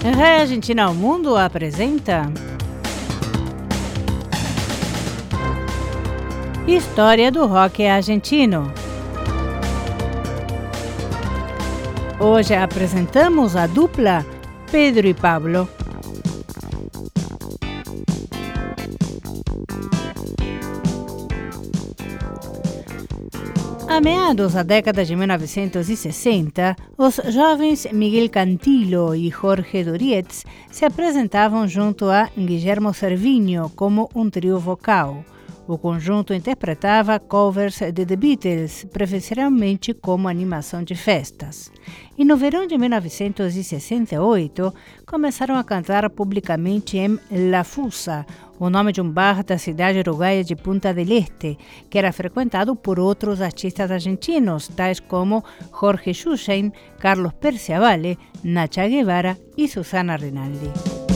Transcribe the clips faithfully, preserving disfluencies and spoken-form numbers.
Rádio Argentina ao Mundo apresenta História do Rock Argentino. Hoje apresentamos a dupla Pedro e Pablo. A meados da década de mil novecentos e sessenta, os jovens Miguel Cantillo e Jorge Durietz se apresentavam junto a Guillermo Cervinho como um trio vocal. O conjunto interpretava covers de The Beatles, preferencialmente como animação de festas. E no verão de mil novecentos e sessenta e oito, começaram a cantar publicamente em La Fusa, o nome de um bar da cidade uruguaia de Punta del Este, que era frequentado por outros artistas argentinos, tais como Jorge Schuchen, Carlos Perciavale, Nacha Guevara e Susana Rinaldi.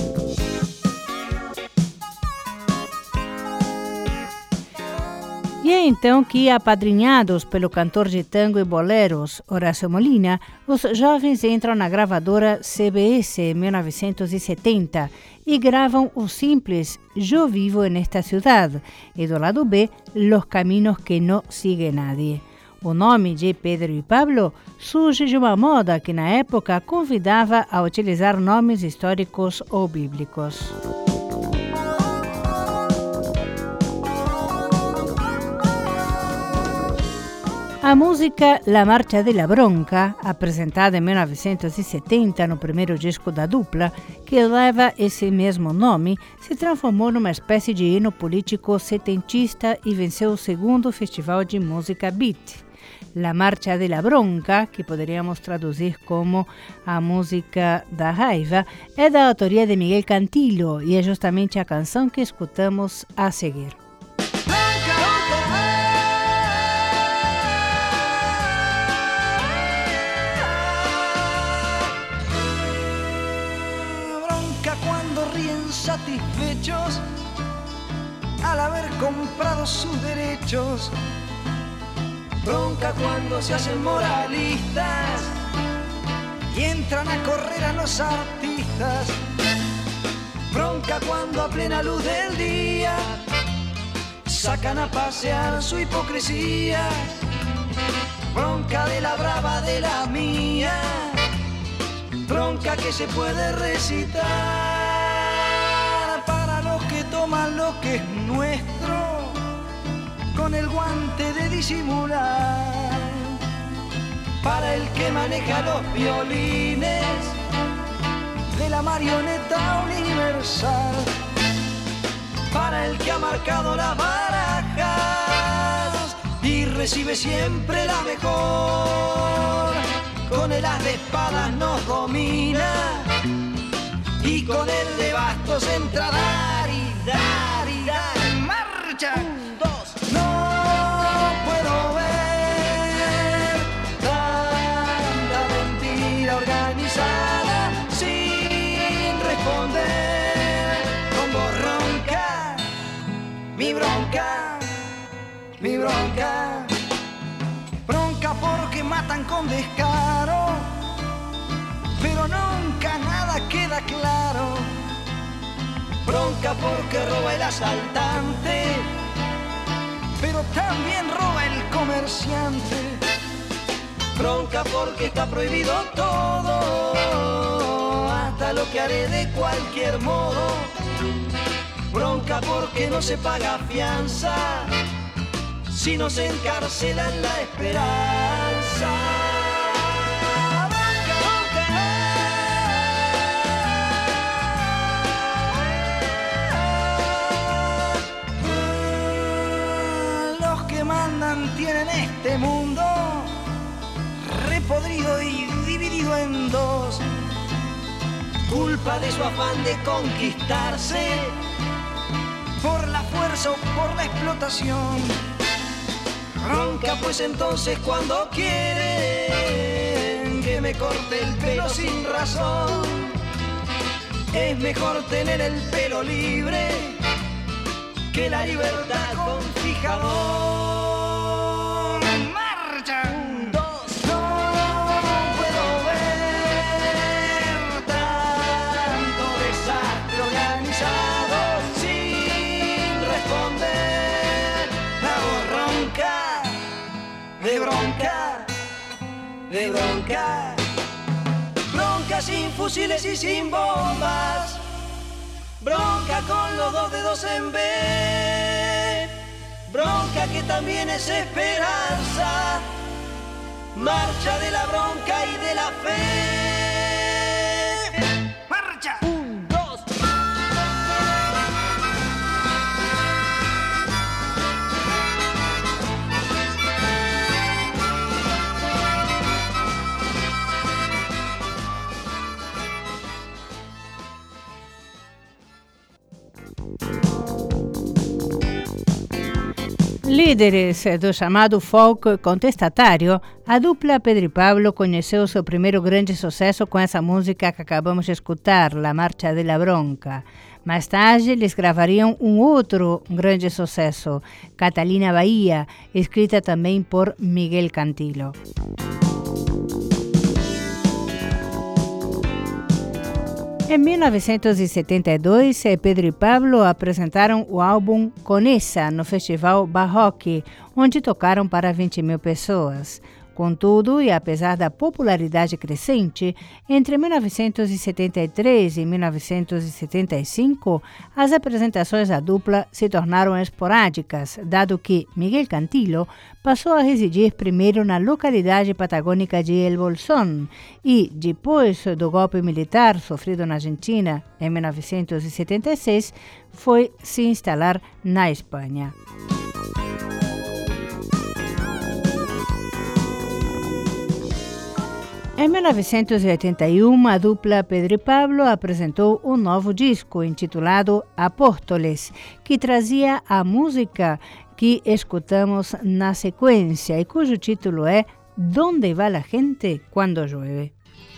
E é então que, apadrinhados pelo cantor de tango e boleros Horácio Molina, os jovens entram na gravadora C B S em mil novecentos e setenta e gravam o simples Yo Vivo en Esta Ciudad e do lado B, Los Caminos que No Sigue Nadie. O nome de Pedro e Pablo surge de uma moda que na época convidava a utilizar nomes históricos ou bíblicos. A música La Marcha de la Bronca, apresentada em mil novecentos e setenta no primeiro disco da dupla, que leva esse mesmo nome, se transformou numa espécie de hino político setentista e venceu o segundo Festival de Música Beat. La Marcha de la Bronca, que poderíamos traduzir como a música da raiva, é da autoria de Miguel Cantillo e é justamente a canção que escutamos a seguir. Satisfechos al haber comprado sus derechos. Bronca cuando se hacen moralistas y entran a correr a los artistas. Bronca cuando a plena luz del día sacan a pasear su hipocresía. Bronca de la brava de la mía, bronca que se puede recitar. Toman lo que es nuestro con el guante de disimular. Para el que maneja los violines de la marioneta universal. Para el que ha marcado las barajas y recibe siempre la mejor. Con el as de espadas nos domina y con el de bastos entra a dar y dar y dar. ¡Marcha! Un, dos. No puedo ver tanta mentira organizada sin responder con voz ronca. Mi bronca, mi bronca. Bronca porque matan con descaro, pero nunca nada queda claro. Bronca porque roba el asaltante, pero también roba el comerciante. Bronca porque está prohibido todo, hasta lo que haré de cualquier modo. Bronca porque no se paga fianza, si no se encarcela en la esperanza. Tienen este mundo repodrido y dividido en dos. Culpa de su afán de conquistarse por la fuerza o por la explotación. Bronca pues entonces cuando quieren que me corte el pelo sin razón. Es mejor tener el pelo libre que la libertad con fijador. Un, dos, no puedo ver de bronca, de bronca. Bronca sin fusiles y sin bombas, bronca con los dos dedos en B, bronca que también es esperanza, marcha de la bronca y de la fe. ¡Marcha! Un, dos. Líderes do chamado folk contestatário, a dupla Pedro e Pablo conheceu seu primeiro grande sucesso com essa música que acabamos de escutar, La Marcha de la Bronca. Mais tarde, eles gravariam um outro grande sucesso, Catalina Bahia, escrita também por Miguel Cantilo. Em mil novecentos e setenta e dois, Pedro e Pablo apresentaram o álbum Conessa no Festival Barroque, onde tocaram para vinte mil pessoas. Contudo, e apesar da popularidade crescente, entre mil novecentos e setenta e três e mil novecentos e setenta e cinco, as apresentações da dupla se tornaram esporádicas, dado que Miguel Cantilo passou a residir primeiro na localidade patagônica de El Bolsón e, depois do golpe militar sofrido na Argentina em mil novecentos e setenta e seis, foi se instalar na Espanha. Em mil novecentos e oitenta e um, a dupla Pedro e Pablo apresentou um novo disco intitulado Apóstoles, que trazia a música que escutamos na sequência e cujo título é ¿Dónde va la gente cuando llueve?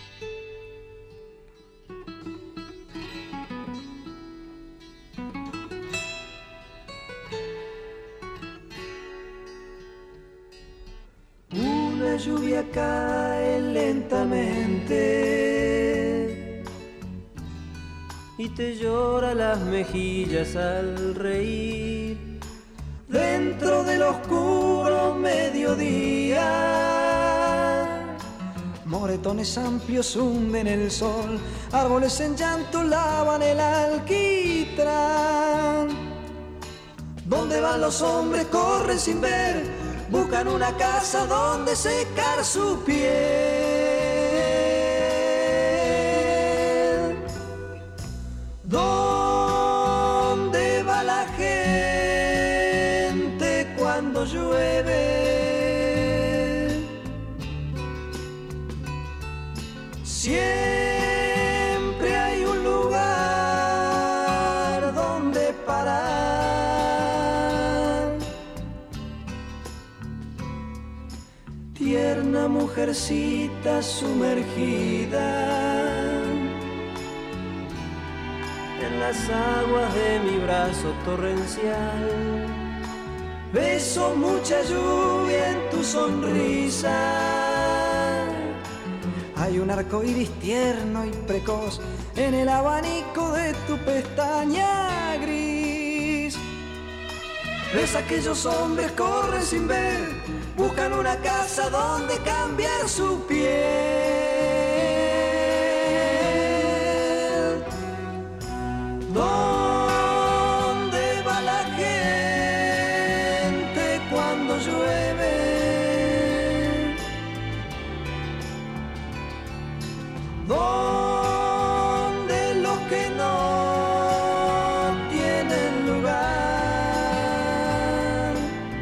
La lluvia cae lentamente y te llora las mejillas al reír. Dentro del oscuro mediodía, moretones amplios hunden el sol, árboles en llanto lavan el alquitrán. ¿Dónde van los hombres? Corren sin ver. Buscan una casa donde secar su piel. ¿Dónde va la gente cuando llueve? Siempre hay un lugar donde parar. Tierna mujercita sumergida en las aguas de mi brazo torrencial, beso mucha lluvia en tu sonrisa. Hay un arco iris tierno y precoz en el abanico de tu pestaña gris. Ves aquellos hombres corren sin ver, buscan una casa donde cambiar su piel. ¿Dónde va la gente cuando llueve? ¿Dónde los que no tienen lugar?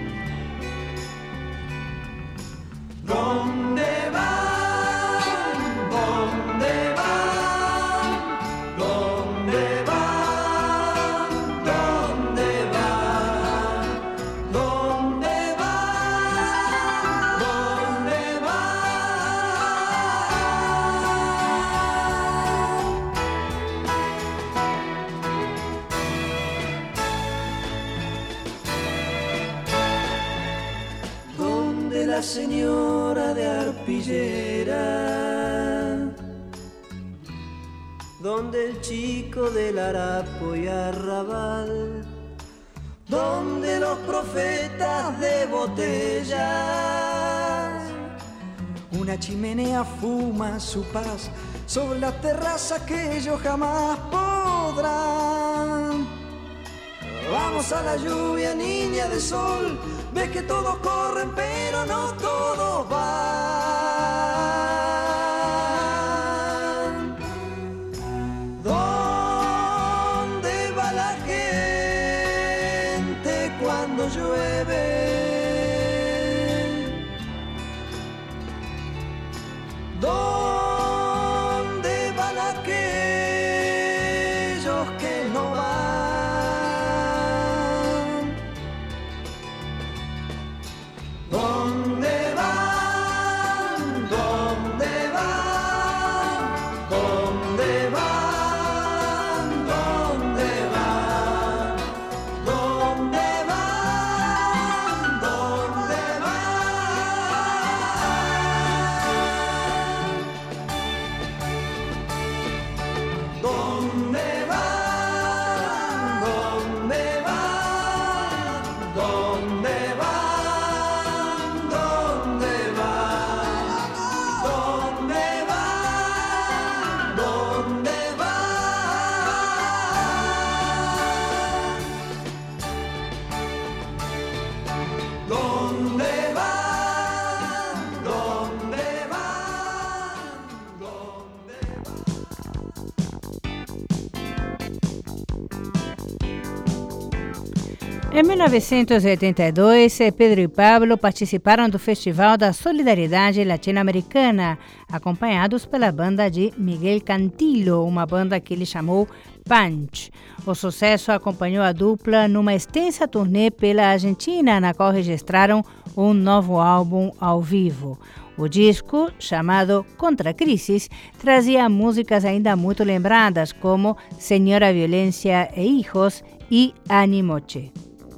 ¿Dónde van? ¿Dónde van? ¿Dónde van? ¿Dónde van? ¿Dónde van? ¿Dónde van? ¿Dónde la señora de arpillera? ¿Dónde el chico del harapo y arrabal? ¿Dónde los profetas de botella? una chimenea fuma su paz sobre la terraza que ellos jamás podrán. Vamos a la lluvia, niña de sol, ves que todos corren pero no todos van. ¿Dónde va la gente cuando llueve? ¿Dónde van aquellos que no van? ¿Dónde van? ¿Dónde van? ¿Dónde van? ¿Dónde van? ¿Dónde van? ¿Dónde ¿Dónde van? ¿Dónde van? ¿Dónde van? ¿Dónde van? ¿Dónde van? ¿Dónde van? ¿Dónde van? ¿Dónde Em mil novecentos e oitenta e dois, Pedro e Pablo participaram do Festival da Solidariedade Latino-Americana, acompanhados pela banda de Miguel Cantillo, uma banda que ele chamou Punch. O sucesso acompanhou a dupla numa extensa turnê pela Argentina, na qual registraram um novo álbum ao vivo. O disco, chamado Contra Crisis, trazia músicas ainda muito lembradas, como Señora Violencia e Hijos e Animoche.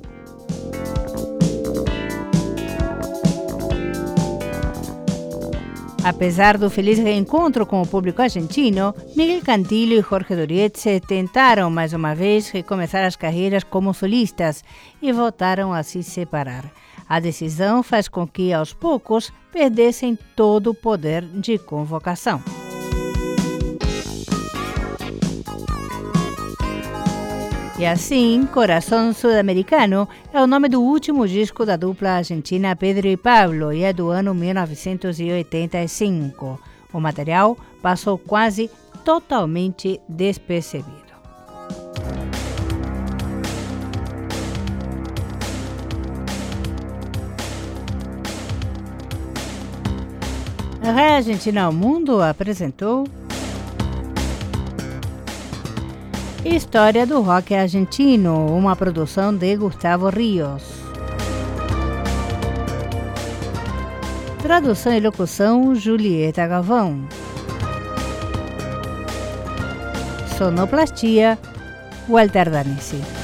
Apesar do feliz reencontro com o público argentino, Miguel Cantillo e Jorge Durietz tentaram mais uma vez recomeçar as carreiras como solistas e voltaram a se separar. A decisão faz com que, aos poucos, perdessem todo o poder de convocação. E assim, Coração Sudamericano é o nome do último disco da dupla argentina Pedro e Pablo e é do ano mil novecentos e oitenta e cinco. O material passou quase totalmente despercebido. A Rádio Argentina ao Mundo apresentou História do Rock Argentino, uma produção de Gustavo Rios. Tradução e locução, Julieta Galvão. Sonoplastia, Walter Danesi.